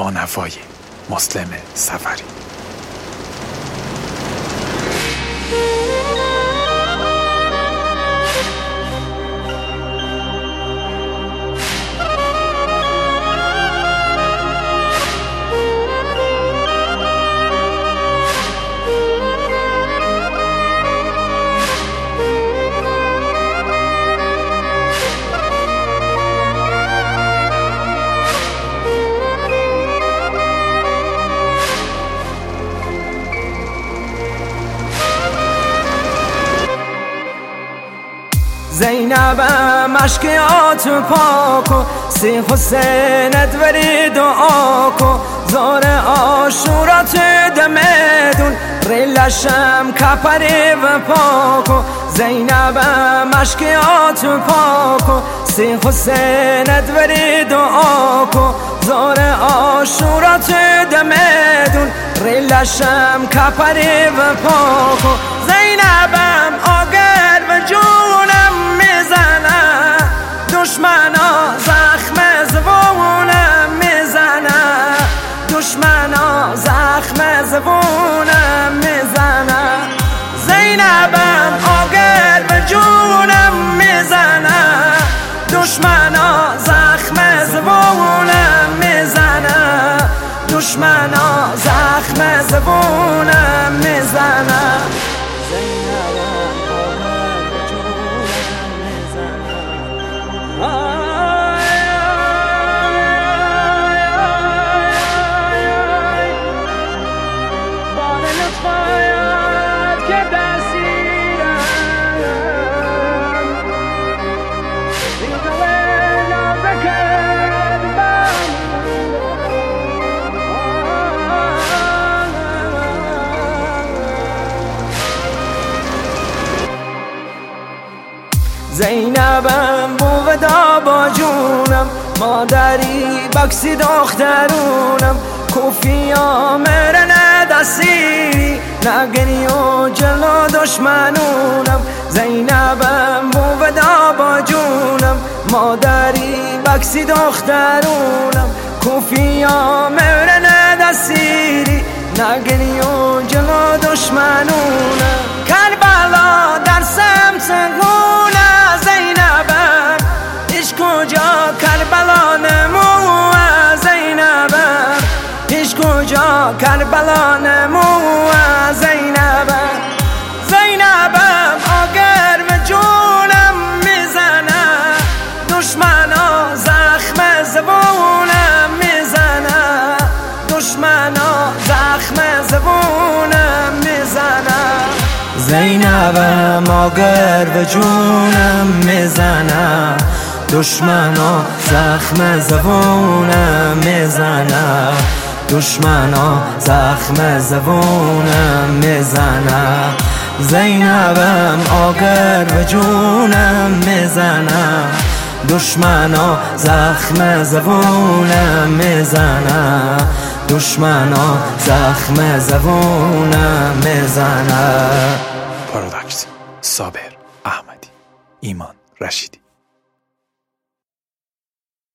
با نوای مسلم سفری. زینبم اشکیات پاک و سی حسینت وری دعا کو زار آشورات دمدون ریلشم کپری و پاکو زینبم اشکیات پاک و سی حسینت وری دعا کو زار آشورات دمدون ریلشم کپری و پاکو زینبم آگر و جونم میزنه دشمنا زخم زبونم میزنه دشمنا زخم زبونم میزنه زینبم آگر به جونم میزنه دشمنا زخم زبونم میزنه دشمنا زخم زبونم میزنه زینبم بودا با جونم مادری بکسی دخترونم کوفیا مرنه دستی نگنی و جلو دشمنونم زینبم بودا با جونم مادری بکسی دخترونم کوفیا مرنه دستی نگنی و جلو دشمنونم کربلا در سمت کجا کربلا نمو زینبم پیش کجا کربلا نمو زینبم زینبم آگر و جونم میزنه دشمنا زخم زبونم میزنه دشمنا زخم زبونم میزنه زینبم آگر و جونم میزنه دشمنا زخم زبونم میزنه دشمنا زخم زبونم میزنه زینبم آگر و جونم میزنه دشمنا زخم زبونم میزنه دشمنا زخم زبونم میزنه. پاراداکس صابر احمدی، ایمان رشیدی.